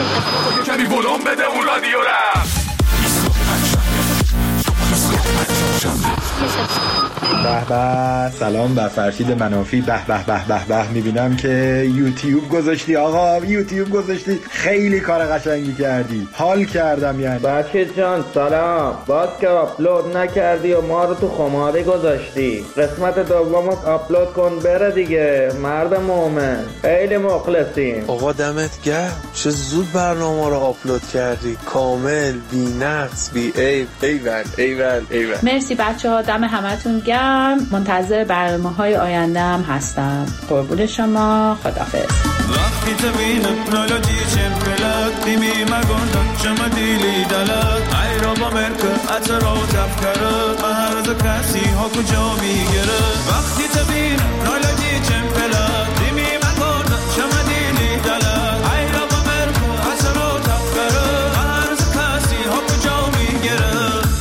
کمی ولوم بده اون رادیو را. به به، سلام بر فرشید منافی. به به به به به، میبینم که یوتیوب گذاشتی آقا، یوتیوب گذاشتی، خیلی کار قشنگی کردی، حال کردم. یعنی بچه جان سلام، باز که آپلود نکردی و ما رو تو خماری گذاشتی، قسمت دومت آپلود کن بره دیگه مرد مومن، خیلی مخلصیم. آقا دمت گرم، چه زود برنامه رو آپلود کردی، کامل، بی نقص، بی عیب. ایول ایول ایول. مرسی بچه‌ها، دم همتون گرم. منتظر برنامه‌های آینده‌ام هستم. قربون شما، خداحافظ. وقتی تبین تکنولوژی چمپلات دیمی مگوندن شما دیلی دلات ای را با مرکه اترا و تفکرات مهرز کسی ها کجا میگره. وقتی تبین تکنولوژی چمپلات دیمی مگوندن شما دیلی دلات ای را با مرکه اترا و تفکرات مهرز کسی ها کجا میگره.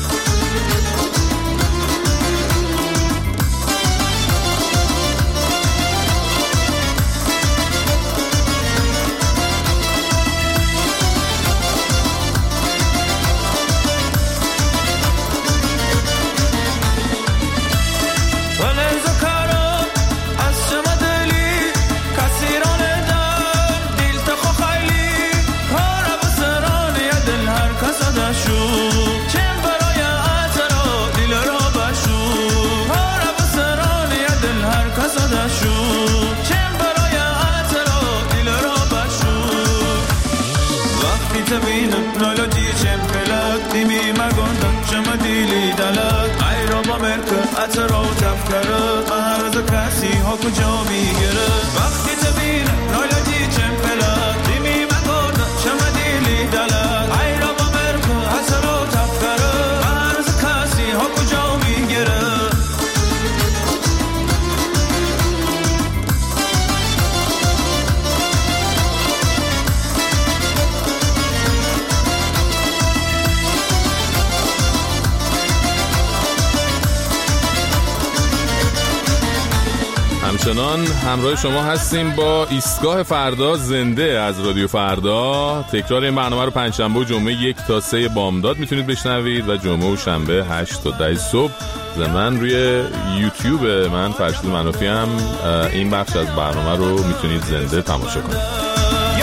اترا و تفکرات مهرز کسی ها کجا میگره. وقتی تبین نالجی چمپلات دیمی مگرد شما دیلی دلت ای را با مرکو اترا و تفکرات مهرز کسی ها کجا میگره. همچنان همراه شما هستیم با ایستگاه فردا زنده از رادیو فردا. تکرار این برنامه رو پنجشنبه و جمعه 1 تا 3 بامداد میتونید بشنوید و جمعه و شنبه 8 تا 10 صبح. ضمن روی یوتیوب من فرشید منافی هم این بخش از برنامه رو میتونید زنده تماشا کنید.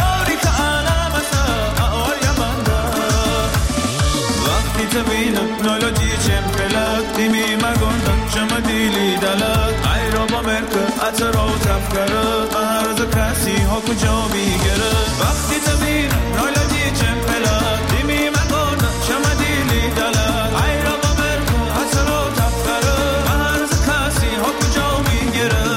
اترا و تفکرات مهرز کسی ها کجا میگره. وقتی تبین نالجی چمپلات دیمی مگرد شما دیلی دلت ای را با مرکو اترا و تفکرات مهرز کسی ها کجا میگره.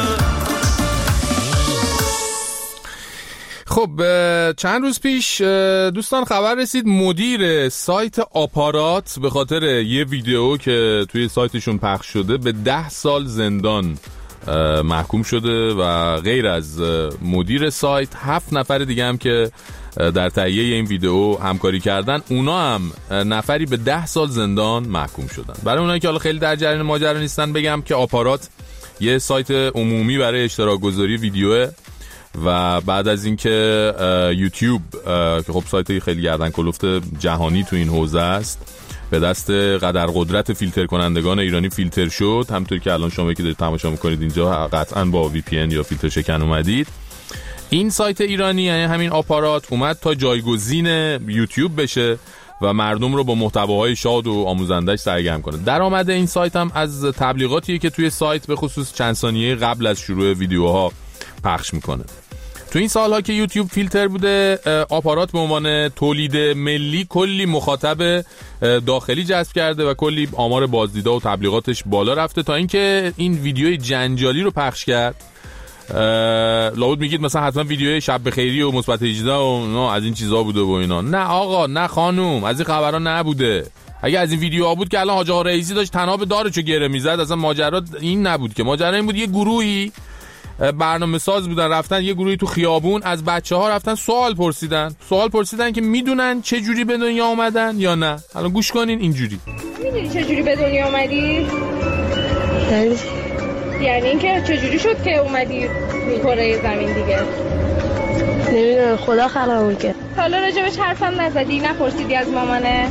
خب چند روز پیش دوستان خبر رسید مدیر سایت آپارات به خاطر یه ویدیو که توی سایتشون پخش شده به 10 سال زندان محکوم شده و غیر از مدیر سایت 7 نفر دیگه هم که در تهیه این ویدیو همکاری کردن، اونا هم نفری به 10 سال زندان محکوم شدن. برای اونایی که حالا خیلی در جریان ماجرا نیستن بگم که آپارات یه سایت عمومی برای اشتراک گذاری ویدیوه و بعد از اینکه یوتیوب که خب سایت خیلی گردن کلفت جهانی تو این حوزه است به دست قدر قدرت فیلتر کنندگان ایرانی فیلتر شد، همونطور که الان شما که دارید تماشا میکنید اینجا قطعا با VPN یا فیلتر شکن اومدید. این سایت ایرانی یعنی همین آپارات اومد تا جایگزین یوتیوب بشه و مردم رو با محتواهای شاد و آموزندش سرگرم کنه. درآمد این سایت هم از تبلیغاتیه که توی سایت به خصوص چند ثانیه قبل از شروع ویدیوها پخش میکنه. تو این سالها که یوتیوب فیلتر بوده، آپارات به عنوان تولید ملی کلی مخاطب داخلی جذب کرده و کلی آمار بازدیدها و تبلیغاتش بالا رفته تا اینکه این ویدیوی جنجالی رو پخش کرد. لابد میگید مثلا حتما ویدیوی شب بخیری و مثبت 18 و از این چیزا بوده و اینا. نه آقا، نه خانوم، از این خبرها نبوده. اگه از این ویدیوها بود که الان حاج آقا رئیسی داشت تناب دارچو گره میزد. اصلا ماجرا این نبود که، ماجرا این بود یه گروهی برنامه ساز بودن رفتن یه گروهی تو خیابون از بچه‌ها رفتن سوال پرسیدن که میدونن چه جوری به دنیا اومدن یا نه. الان گوش کنین اینجوری. میدونی چه جوری به دنیا اومدی؟ یعنی اینکه چه جوری شد که اومدی کره زمین دیگه؟ نمیدونم خدا خلقمون کرد. حالا راجبش حرفم نزدی؟ نپرسیدی از مامانه؟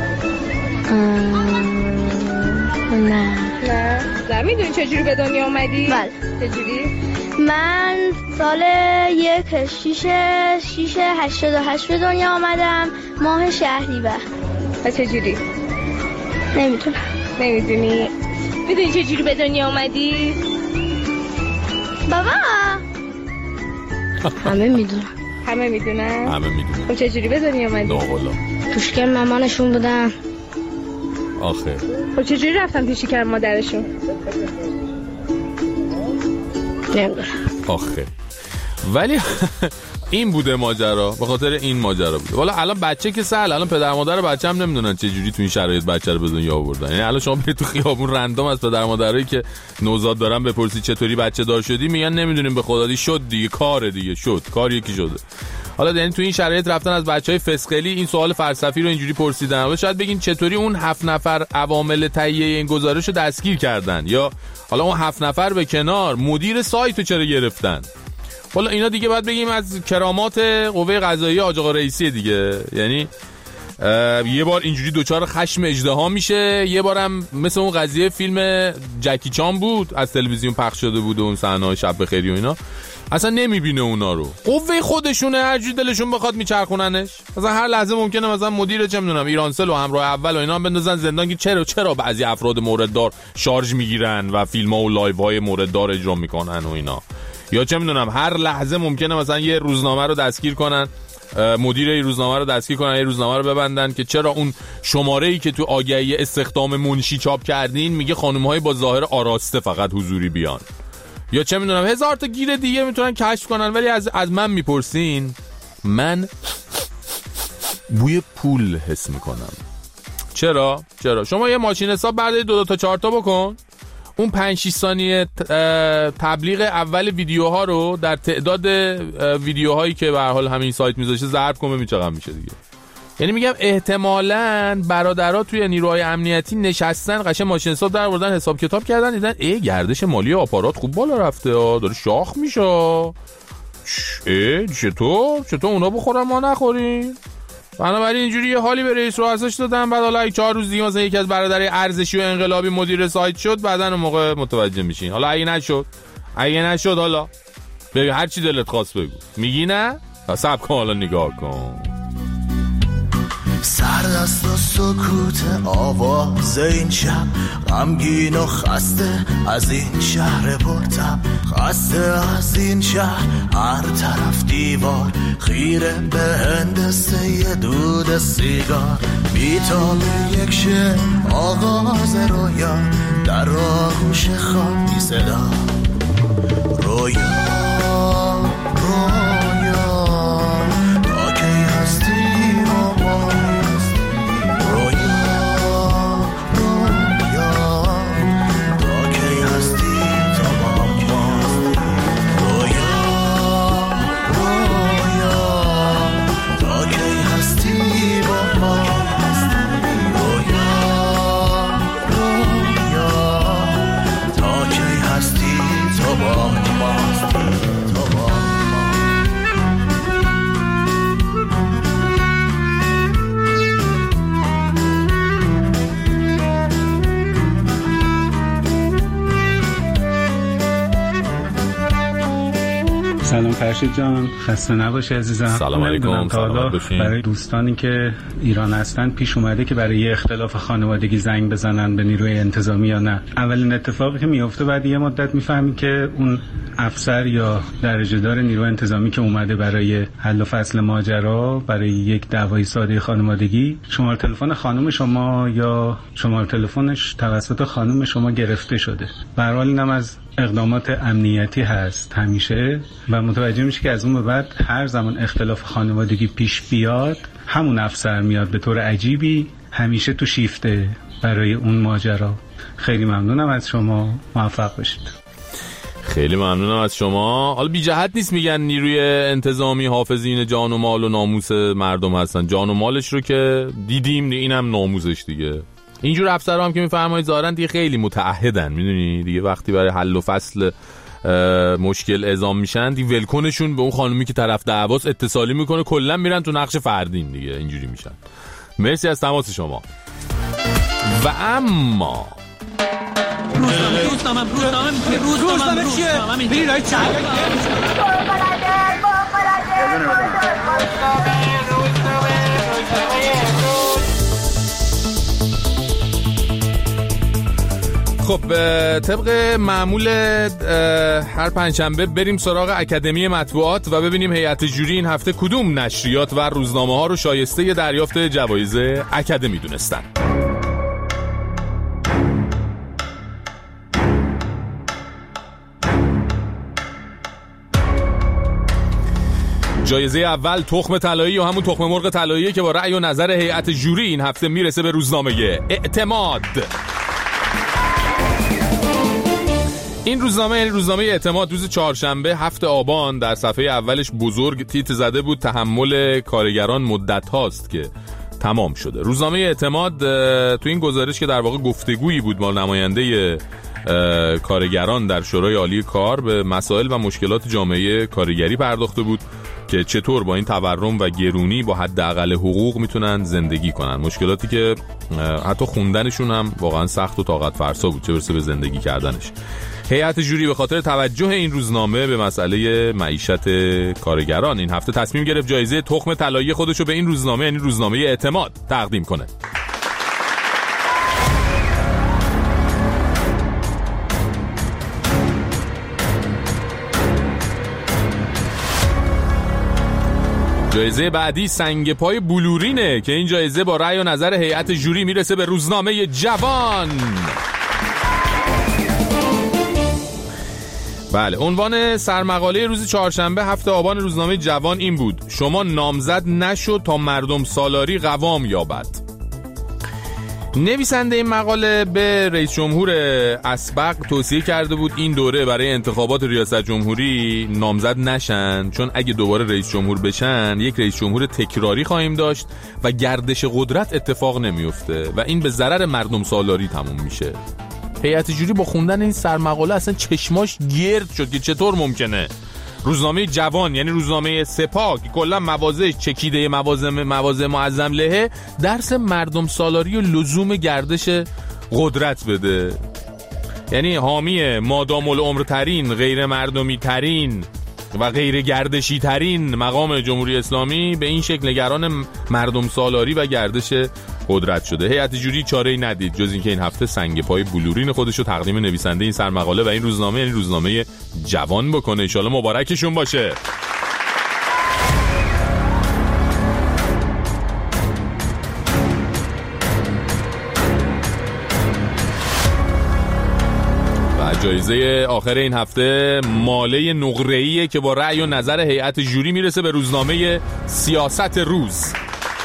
نه میدونی چجوری به دنیا اومدی؟ بله. چجوری؟ من سال 6/88 به دنیا آمدم، ماه شهریور. و چجوری؟ نمیدونم. نمیدونی؟ میدونی چجوری به دنیا اومدی؟ بابا همه میدونم. همه میدونن؟ همه میدونن. خب چجوری به دنیا اومدی؟ نه والا. توشکر مامانشون بودن. آخه خب چجوری رفتن تو شکم مادرشون؟ نمیدونم. آخه ولی این بوده ماجرا، به خاطر این ماجرا بوده. والا الان بچه که سهل، الان پدر مادر بچه هم نمیدونن چه جوری تو این شرایط بچه رو به دنیا آوردن. یعنی الان شما برید تو خیابون رندوم از پدر مادرایی که نوزاد دارن بپرسی چطوری بچه دار شدی، میگن نمیدونیم به خدا. شد دیگه، کار دیگه شد، کار یکی شده. حالا یعنی تو این شرایط رفتن از بچهای فسقلی این سوال فلسفی رو اینجوری پرسیدن. حالا شاید بگین چطوری اون 7 نفر عوامل تهیه این گزارش رو دستگیر کردن، یا حالا اون 7 نفر به کنار مدیر سایت رو چرا گرفتن. والا اینا دیگه باید بگیم از کرامات قوه قضاییه آج آقا رئیسی دیگه. یعنی یه بار اینجوری دوچار خشم اژدها میشه، یه بارم مثل اون قضیه فیلم جکی چان بود از تلویزیون پخش شده بود و اون صحنه‌های شب بخیری و اینا، اصلا نمیبینه اونا رو. قوه خودشونه، هر جوری دلشون بخواد میچرخوننش. مثلا هر لحظه ممکنه مثلا مدیر چه میدونم ایرانسل و همراه اول و اینا هم بندازن زندان که چرا بعضی افراد مورددار شارژ میگیرن و فیلم‌ها و لایوهای مورددار اجرا میکنن و اینا. یا چه میدونم هر لحظه ممکنه مثلا یه روزنامه رو دستگیر کنن، مدیر این روزنامه رو دستگیر کنن، یه روزنامه رو ببندن که چرا اون شماره‌ای که تو آگهی استخدام منشی چاپ کردین میگه خانم‌های با ظاهر آراسته فقط حضوری بیان. یا چه میدونم هزار تا گیر دیگه میتونن کشف کنن. ولی از من میپرسین، من بوی پول حس میکنم. چرا؟ شما یه ماشین حساب بردارید 2 تا 4 تا بکن، اون 5-6 ثانیه تبلیغ اول ویدیوها رو در تعداد ویدیوهایی که به هر حال همین سایت میذاشه ضرب کن، ببین چقدر میشه دیگه. یعنی میگم احتمالاً برادرها توی نیروهای امنیتی نشستن، قشنگ ماشین حساب در آوردن، حساب کتاب کردن، دیدن گردش مالی آپارات خوب بالا رفته، داره شاخ میشه. چطور اونا بخورن ما نخوریم؟ بنابراین اینجوری یه حالی به رئیس رؤساش دادن. بعد حالا 4 روز دیگه مثلا یکی از برادرای ارزشی و انقلابی مدیر سایت شد، بعدن اون موقع متوجه میشین. حالا اگه نشد حالا بگو هر چی دلت خواست بگو. میگی نه؟ صبر کن حالا نگاه کن. سردست و سکوت آواز این شب، غمگین و خسته از این شهر پرتب، خسته از این شهر، هر طرف دیوار خیره به هندسه یه دود سیگار، بیتاب یک شعر آغاز رویا، در آغوش خواب بی صدا، رویا تا کی هستی و ما، سلام فرشید جان، خسته نباشی عزیزم. سلام علیکم. برای دوستانی که ایران هستن پیش اومده که برای یه اختلاف خانوادگی زنگ بزنن به نیروی انتظامی یا نه؟ اولین اتفاقی که میفته بعد یه مدت میفهمی که اون افسر یا درجه دار نیروی انتظامی که اومده برای حل و فصل ماجرا، برای یک دعوای ساده خانوادگی، شماره تلفن خانم شما یا شماره تلفنش توسط خانم شما گرفته شده. به هر حال اینم از اقدامات امنیتی هست همیشه، و متوجه میشه که از اون به بعد هر زمان اختلاف خانوادگی پیش بیاد همون افسر میاد به طور عجیبی، همیشه تو شیفته برای اون ماجرا. خیلی ممنونم از شما، موفق باشید. خیلی ممنونم از شما. حالا بی جهت نیست میگن نیروی انتظامی حافظین جان و مال و ناموس مردم هستن. جان و مالش رو که دیدیم، اینم ناموسش دیگه. اینجور افسرها هم که میفرمایید ظاهرا دیگه خیلی متعهدن، میدونی دیگه، وقتی برای حل و فصل مشکل اعزام میشن دی ولکنشون به اون خانومی که طرف دعواست اتصالی میکنه، کلا میرن تو نقش فردین دیگه، اینجوری میشن. مرسی از تماس شما. و اما روزنامه چیه؟ بری رای چند خب طبق معمول هر پنجشنبه بریم سراغ اکادمی مطبوعات و ببینیم هیئت جوری این هفته کدوم نشریات و روزنامه ها رو شایسته دریافت جوایز اکادمی دونستن. جایزه اول تخم طلایی یا همون تخم مرغ طلایی که با رأی و نظر هیئت جوری این هفته میرسه به روزنامه اعتماد. این روزنامه یعنی روزنامه اعتماد روز چهارشنبه 7 آبان در صفحه اولش بزرگ تیتر زده بود تحمل کارگران مدت هاست که تمام شده. روزنامه اعتماد تو این گزارش که در واقع گفتگویی بود با نماینده کارگران در شورای عالی کار به مسائل و مشکلات جامعه کارگری پرداخته بود که چطور با این تورم و گرونی با حداقل حقوق میتونن زندگی کنن، مشکلاتی که حتی خوندنشون هم واقعا سخت و طاقت فرسا بود، چه برسه به زندگی کردنش. هیئت جوری به خاطر توجه این روزنامه به مسئله معیشت کارگران این هفته تصمیم گرفت جایزه تخم طلایی خودشو به این روزنامه یعنی روزنامه اعتماد تقدیم کنه. جایزه بعدی سنگ پای بلورینه که این جایزه با رأی و نظر هیئت جوری میرسه به روزنامه جوان. بله، عنوان سرمقاله روز چهارشنبه 7 آبان روزنامه جوان این بود: شما نامزد نشو تا مردم سالاری قوام یابد. نویسنده این مقاله به رئیس جمهور اسبق توصیه کرده بود این دوره برای انتخابات ریاست جمهوری نامزد نشن، چون اگه دوباره رئیس جمهور بشن یک رئیس جمهور تکراری خواهیم داشت و گردش قدرت اتفاق نمیفته و این به ضرر مردم سالاری تموم میشه. هیئت جوری با خوندن این سرمقاله اصلا چشماش گرد شد که چطور ممکنه روزنامه جوان یعنی روزنامه سپاه که کلا مواضعش چکیده مواضع معظم لهه درس مردم سالاری و لزوم گردش قدرت بده، یعنی حامی مادام العمر ترین، غیر مردمی ترین و غیر گردشی ترین مقام جمهوری اسلامی به این شکل نگران مردم سالاری و گردش قدرت شده. هیئت جوری چاره‌ای ندید جز اینکه این هفته سنگ پای بلورین خودش رو تقدیم نویسنده این سرمقاله و این روزنامه یعنی روزنامه جوان بکنه. ان شاءالله مبارکشون باشه. جایزه آخر این هفته ماله نقره‌ایه که با رأی و نظر هیئت جوری میرسه به روزنامه سیاست روز.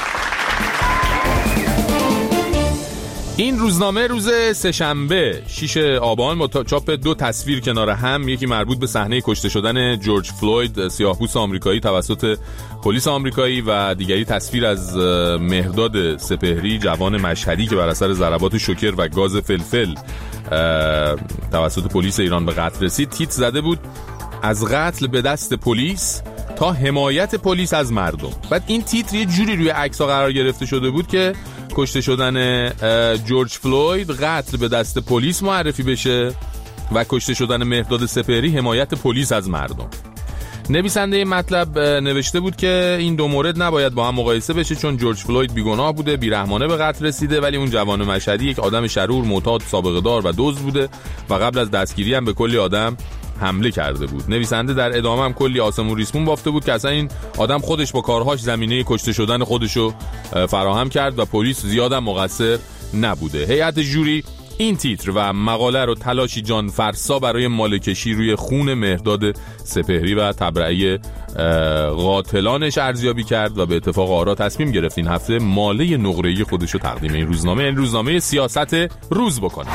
این روزنامه روز سه‌شنبه 6 آبان با چاپ 2 تصویر کنار هم، یکی مربوط به صحنه کشته شدن جورج فلوید سیاه‌پوست آمریکایی توسط پلیس آمریکایی و دیگری تصویر از مهرداد سپهری جوان مشهدی که بر اثر ضربات شوکر و گاز فلفل توسط پلیس ایران به قتل رسید. تیتر زده بود از قتل به دست پلیس تا حمایت پلیس از مردم. بعد این تیتر یه جوری روی عکس‌ها قرار گرفته شده بود که کشته شدن جورج فلوید قتل به دست پلیس معرفی بشه و کشته شدن مهرداد سپهری حمایت پلیس از مردم. نویسنده این مطلب نوشته بود که این دو مورد نباید با هم مقایسه بشه چون جورج فلوید بیگناه بوده، بیرحمانه به قتل رسیده، ولی اون جوان مشهدی یک آدم شرور، معتاد، سابقه دار و دزد بوده و قبل از دستگیری هم به کلی آدم حمله کرده بود. نویسنده در ادامه هم کلی آسمون ریسمون بافته بود که اصلا این آدم خودش با کارهاش زمینه کشته شدن خودشو فراهم کرد و پلیس زیادم مقصر نبوده. هیئت جوری این تیتر و مقاله رو تلاشی جان فرسا برای مالکشی روی خون مهرداد سپهری و تبرئه قاتلانش ارزیابی کرد و به اتفاق آرا تصمیم گرفت این هفته ماله نقره‌ای خودش رو تقدیم این روزنامه، این روزنامه سیاست روز بکنه.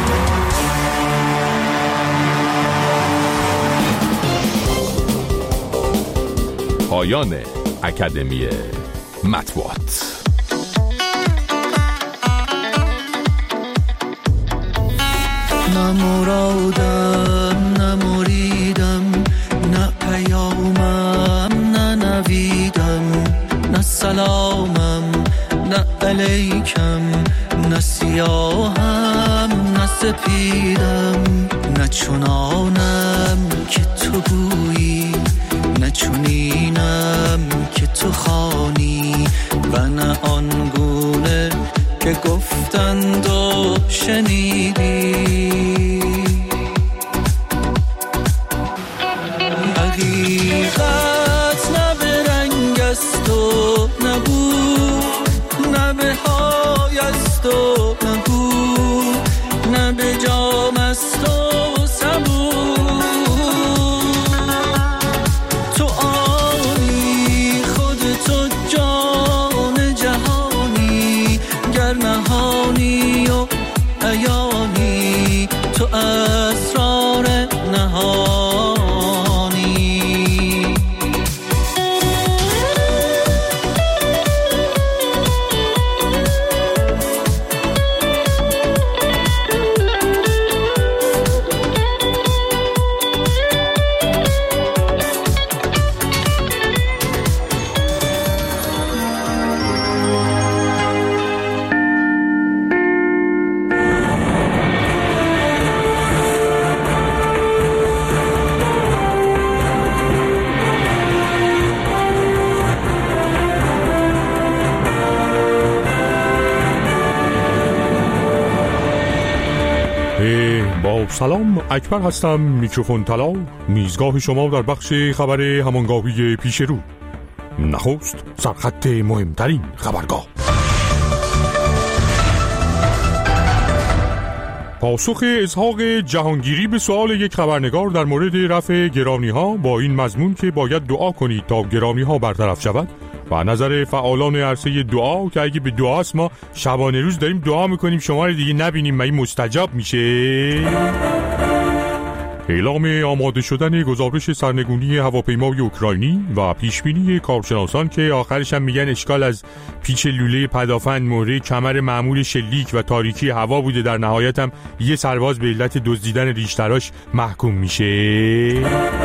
پایان اکادمی مطبوعات. نه مرادم نه مرید ملیکم، نه سیاهم نه سپیدم، نه چنانم که تو گویی، نه چنینم که تو خوانی، و نه آنگونه که گفتند و شنیدی. حقیقت نه به رنگ است و نه بو، نه به های است و نه بو، نه به جام است و سبو. تو آنی خودتو جان جهانی، گر نهانی و عیانی، تو اسرار نهانی. سلام، اکبر هستم، میکروفون طلا، میزگاه شما در بخش خبر همانگاهی پیش رو. نخست سرخط مهمترین خبرگاه. پاسخ اسحاق جهانگیری به سوال یک خبرنگار در مورد رفع گرانی‌ها با این مضمون که باید دعا کنید تا گرانی‌ها برطرف شود، و نظر فعالان عرصه دعا که اگه به دعاست ما شبانه روز داریم دعا میکنیم شما رو دیگه نبینیم و این مستجاب میشه. اعلام آماده شدن گزارش سرنگونی هواپیمای اوکراینی و پیشبینی کارشناسان که آخرش هم میگن اشکال از پیچ لوله پدافند مهره کمر معمول شلیک و تاریکی هوا بوده، در نهایت هم یه سرباز به علت دزدیدن ریشتراش محکوم میشه.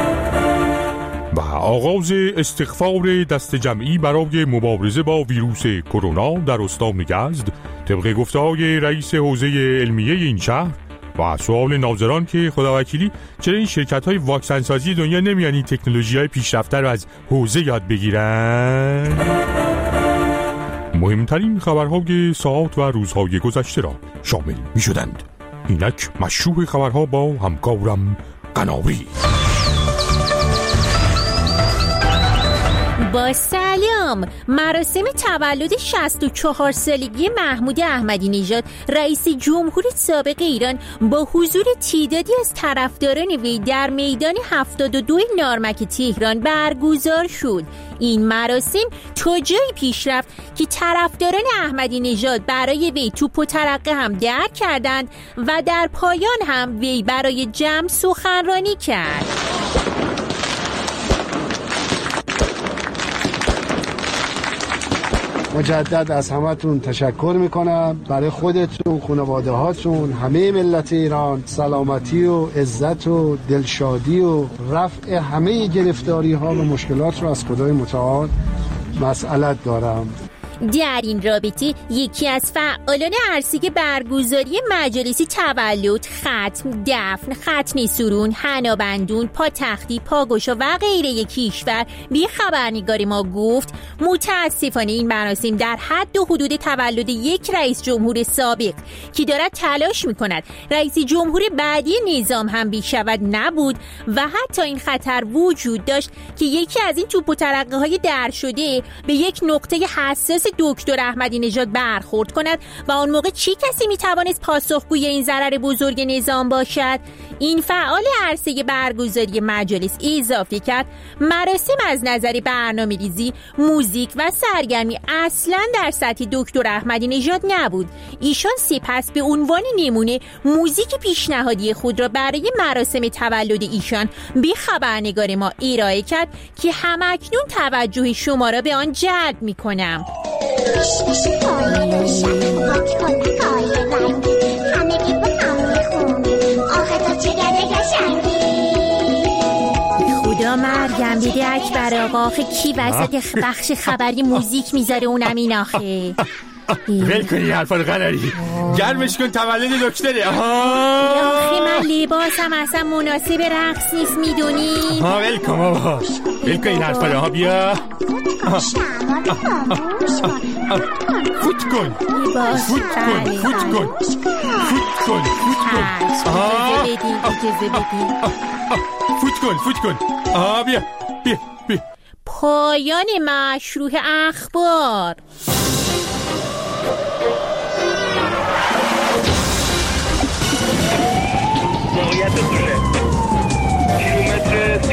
و آغاز استغفار دست جمعی برای مبارزه با ویروس کرونا در استان یزد طبق گفته‌های رئیس حوزه علمیه این شهر، و سوال ناظران که خداوکیلی چرا این شرکت‌های واکسن سازی دنیا نمیان این تکنولوژی‌های پیشرفته رو از حوزه یاد بگیرن. مهمترین خبرهای ساعات و روزهای گذشته را شامل می‌شدند. اینک مشروع خبرها با همکارم قناری. با سلام. مراسم تولد 64 سالگی محمود احمدی نژاد رئیس جمهور سابق ایران با حضور تعدادی از طرفداران وی در میدان 72 نارمک تهران برگزار شد. این مراسم تا جایی پیش رفت که طرفداران احمدی نژاد برای وی توپ و ترقه هم درک کردند و در پایان هم وی برای جمع سخنرانی کرد. مجدد از همتون تشکر میکنم. برای خودتون، خانواده هاتون، همه ملت ایران سلامتی و عزت و دلشادی و رفع همه گرفتاری ها و مشکلات رو از خدای متعال مسئلت دارم. در این رابطه یکی از فعالان عرصه برگزاری مجالس تولد، ختم، دفن، ختنی سرون، حنابندون، پاتختی، پاگوشا و غیره کشور به خبرنگار ما گفت متاسفانه این مراسم در حد و حدود تولد یک رئیس جمهور سابق که دارد تلاش میکند رئیس جمهور بعدی نظام هم بشود نبود و حتی این خطر وجود داشت که یکی از این توپ و ترقه های در شده به یک نقطه حساس دکتر احمدی نژاد برخورد کند و آن موقع چی کسی میتوانست پاسخگوی این ضرر بزرگ نظام باشد؟ این فعال عرصه برگزاری مجالس اضافه کرد مراسم از نظر برنامه‌ریزی، موزیک و سرگرمی اصلا در سطح دکتر احمدی نژاد نبود. ایشان سپس به عنوان نمونه موزیک پیشنهادی خود را برای مراسم تولد ایشان به خبرنگار ما ارائه کرد که همکنون توجه شما را به آن جلب می‌کنم. خدا مرگم دیده اکبر آقا، آخه کی وسط بخش خبری موزیک میذاره اونم این آخه ول کن این حرفا رو قناری، گرمش کن تولد دکتره. آخه من لباسم اصلا مناسب رقص نیست میدونی؟ ول کن بابا، ول کن این حرفا رو. بیا فوت کن فوت کن فوت کن فوت کن فوت کن. اجازه بدین. فوت کن فوت کن. بیا بیا بیا. پایان مشروح اخبار. موقعیت دوشه کیلومتر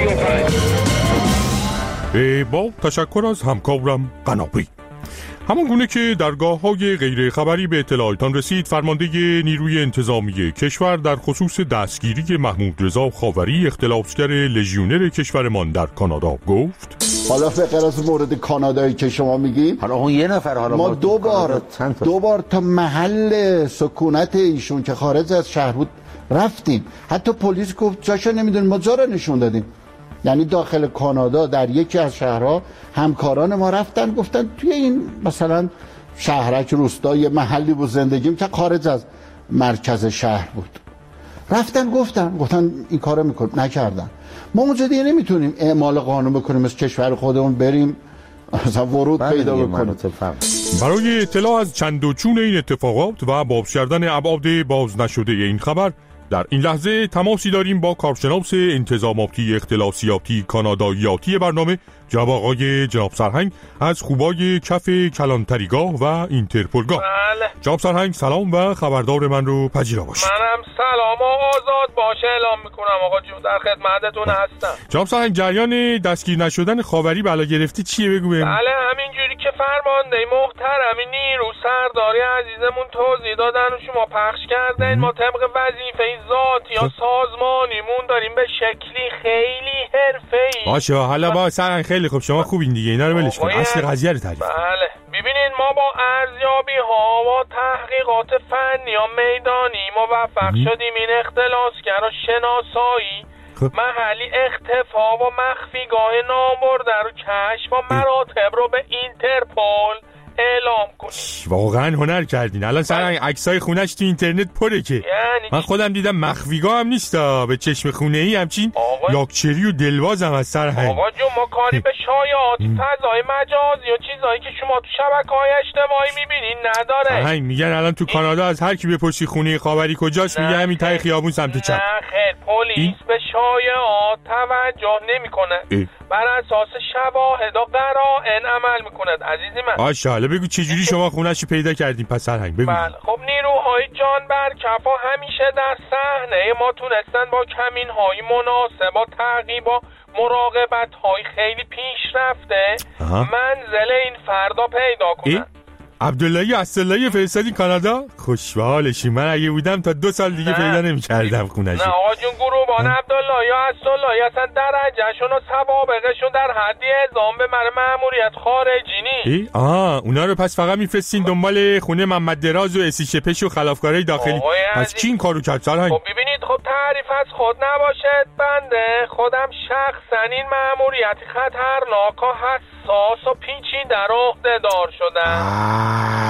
35. با تشکر از همکارم قنابی. همان گونه که درگاه‌های غیر خبری به اطلاعاتان رسید، فرمانده نیروی انتظامی کشور در خصوص دستگیری محمود رضا خاوری، اختلافگر لژیونر کشورمان در کانادا گفت: حالا به غیر از مورد کانادایی که شما میگیم، حالا اون یه نفر، حالا ما دو بار تا محل سکونت ایشون که خارج از شهر بود رفتیم. حتی پلیس گفت جاشو نمیدونیم، ما جا رو نشون دادیم. یعنی داخل کانادا در یکی از شهرها همکاران ما رفتن گفتن توی این مثلا شهرک روستای محلی بود زندگیم که خارج از مرکز شهر بود، رفتن گفتن این کارو میکنیم، نکردن. ما اونجا دیگه نمیتونیم اعمال قانون بکنیم، از کشور خودمون بریم مثلا ورود پیدا بکنیم. برای اطلاع از چند و چون این اتفاقات و باز کردن ابعاد باز نشده این خبر، در این لحظه تماسی داریم با کارشناس انتظاماتی اختلاسیاتی کاناداییاتی برنامه، جناب آقای جناب سرهنگ از خوبای کف کلانتریگاه و اینترپولگاه. بله. جناب سرهنگ سلام و خبردار من رو پذیرا باشید. منم سلام و آزاد باشه اعلام میکنم آقا جون، در خدمتتون هستم. جناب سرهنگ، جریان دستگیر نشدن خاوری بلا گرفتی چیه بگو بهم؟ بله همینجوری که فرمانده محترم نیرو سرداری عزیزمون توضیح دادن و شما پخش کردن، ما طبق وظیفه ذاتی یا سازمانیمون داریم به شکلی خیلی حرفه‌ای. باشه حالا با سرهنگ خیلی خوب، شما خوبین دیگه، اینا رو ولش کن، اصل قضیه رو تعریف. بله ببینید، ما با ارزیابی ها و تحقیقات فنی یا میدانی موفق شدیم این اختلاسگر و شناسایی محلی اختفا و مخفیگاه نامبرده رو کشف و مراتب رو به اینترپول اعلام کنیم. واقعا هنر کردین. الان سرهنگ عکسای خونش تو اینترنت پره که یعنی من خودم دیدم مخفیگاه هم نیستا، به چشم خونه ای همچین یاکچری و دلواز هم از سرهنگ. آقا جون ما کاری به شایعات فضای مجازی و چیزایی که شما تو شبکه‌های اجتماعی میبینین نداره. سرهنگ میگن الان تو کانادا از هر کی بپرسی خونه خاوری کجاست میگه همین ته خیابون سمت چپ. نه خیر، پلیس به شایعات توجه نمیکنه، بر اساس شواهد و قرائن عمل میکند عزیزی من. باشه حالا بگو چجوری شما خونه‌ش رو پیدا کردین پس سرهنگ بگو. بله خب نیروهای جان بر کف همیشه در صحنه ما تونستن با کمین‌های مناسب و تعقیب و مراقبت‌های خیلی پیشرفته منزل این فردا پیدا کنن. عبداللهی اسداللهی فرستادی کانادا؟ خوشحالشی، من اگه بودم تا 2 سال دیگه پیدا نمی‌کردم خونه‌شو. نه آقا جون، گروبان عبداللهی یا اسداللهی اصلا درجهشون و سوابقشون در حدی اعزام به مأموریت خارجی نیست. اونا رو پس فقط میفرستین دنبال خونه محمد دراز و اسی شپش و خلافکارای داخلی. پس کی این کارو کرد سرهنگ؟ خب ببینید، خب تعریف از خود نباشد، بنده خودم شخصا این مأموریت خطرناک و حساس و پیچیده رو عهده‌دار شدم.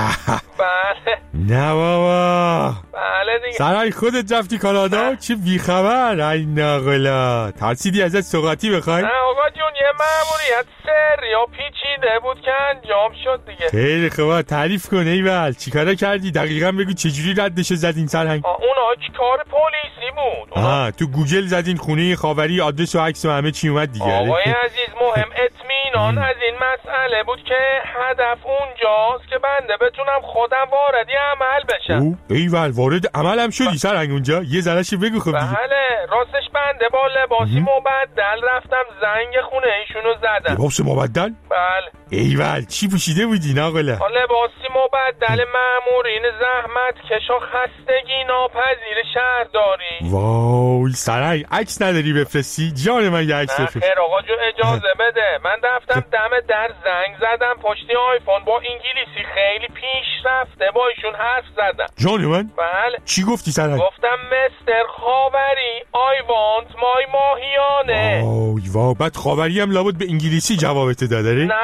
بله نه بابا. بله دیگه. سرهنگ خودت رفتی کانادا؟ چه بیخبر. ای ناقلا، ترسیدی ازت سوغاتی بخوای؟ نه آقا جون، یه مأموریت سری یا پیچیده بود که انجام شد دیگه. خیلی خوبه، تعریف کن ایول، چیکارا کردی؟ دقیقاً بگو چجوری ردش زدین سرهنگ؟ اونا کار پلیسی بود. تو گوگل زدین خونه خاوری، آدرس و عکس و همه چی اومد دیگه. آقای عزیز مهم اطمینان از این مسئله بود که هدف اونجاست که بنده بتونم خودم واردی عمل بشم. ایول، وارد عمل هم شدی سرهنگ اونجا؟ یه ذره‌شو بگو خب دیگه. بله راستش بنده با لباسی مبدل رفتم زنگ خونه ایشونو زدم. لباس مبدل؟ بله. ایول، چی پوشیده بودی ناقلا؟ لباسی مبدل مأمورین زحمت کش و خستگی ناپذیر شهرداری. وای سرهنگ، عکس نداری بفرستی؟ جان من یه عکس بفرست. خیر آقا جون اجازه بده، من رفتم دم در زنگ زدم، پشتی آیفون با انگلیسی خیلی پیشرفته با ایشون حرف زدم. جان من؟ بله. چی گفتی سرهنگ؟ گفتم مستر خاوری I want my ماهیانه. وای بعد خاوری هم لابد به انگلیسی جوابت داده. نه